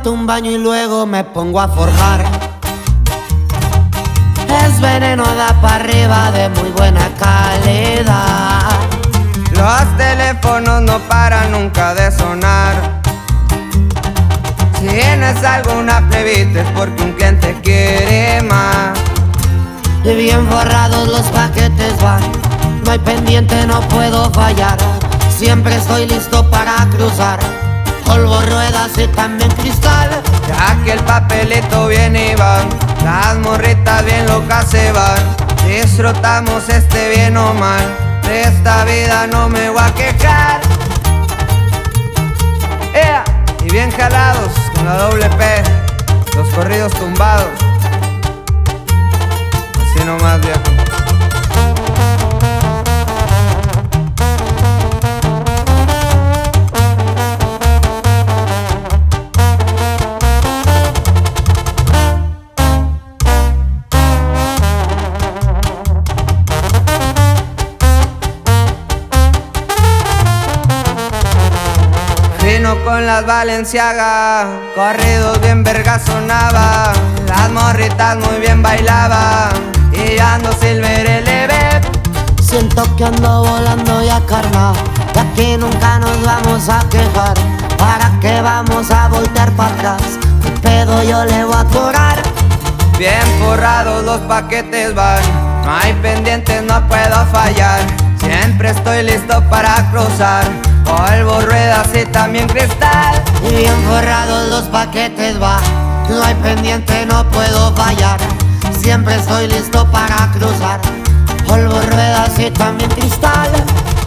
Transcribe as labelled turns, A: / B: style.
A: levanto un baño y luego me pongo a forjar. Es veneno, da para arriba de muy buena calidad.
B: Los teléfonos no paran nunca de sonar. Si no es alguna plebita es porque un cliente quiere más.
A: Y bien forrados los paquetes van, no hay pendiente, no puedo fallar. Siempre estoy listo para cruzar, polvo, ruedas y también cristal.
B: Ya que el papelito viene y van, las morritas bien locas se van. Disfrutamos bien o mal, de esta vida no me voy a quejar. Y bien jalados con la doble P, los corridos tumbados. Así nomás, viejo. Vino con las Balenciaga, corridos bien verga sonaba. Las morritas muy bien bailaban y yo ando silver eleve.
A: Siento que ando volando ya, carnal, y aquí nunca nos vamos a quejar. ¿Para qué vamos a voltear para atrás? ¿Qué pedo yo le voy a cobrar?
B: Bien forrados los paquetes van, no hay pendientes, no puedo fallar. Siempre estoy listo para cruzar, polvo, ruedas y también cristal.
A: Y bien forrados los paquetes va, no hay pendiente, no puedo fallar. Siempre estoy listo para cruzar, polvo, ruedas y también cristal.